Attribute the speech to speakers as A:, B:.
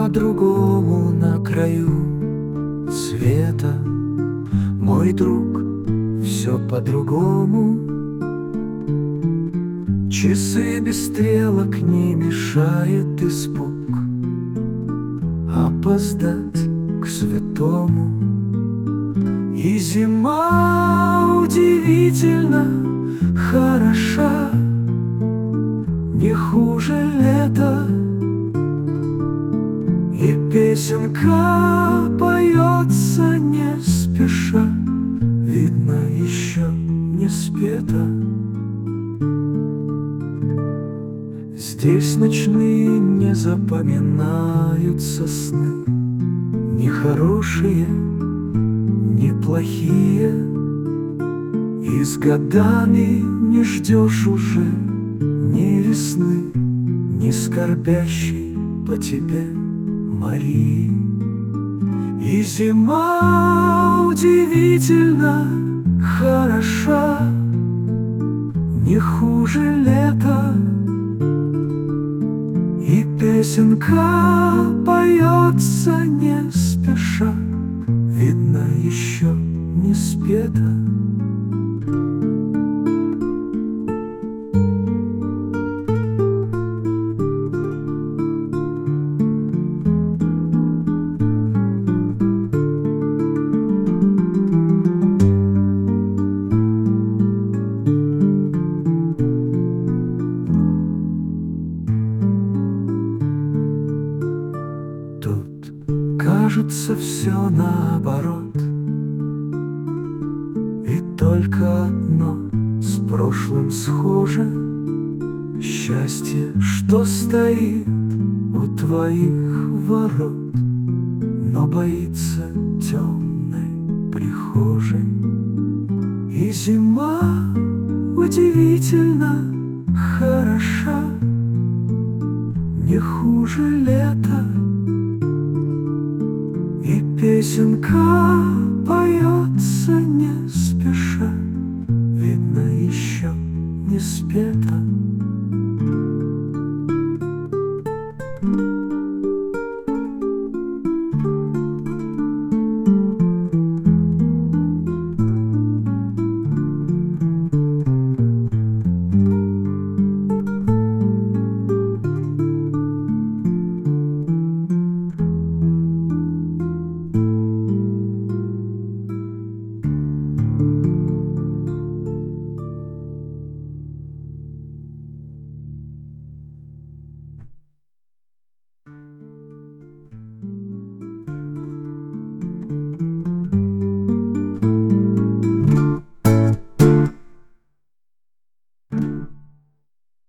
A: по-другому на краю света. Мой друг, все по-другому. Часы без стрелок не мешает испуг опоздать к святому. И зима удивительно хороша, не хуже лета. И песенка поется не спеша, видно, еще не спета. Здесь ночные не запоминаются сны, ни хорошие, ни плохие. И с годами не ждешь уже ни весны, ни скорбящей по тебе Марии. И зима удивительно хороша, не хуже лета. И песенка поется не спеша, видно, еще не спета. Тут кажется все наоборот, и только одно с прошлым схоже: счастье, что стоит у твоих ворот, но боится темной прихожей. И зима удивительно хороша, не хуже лета. И песенка поется не спеша, видно, еще не спета.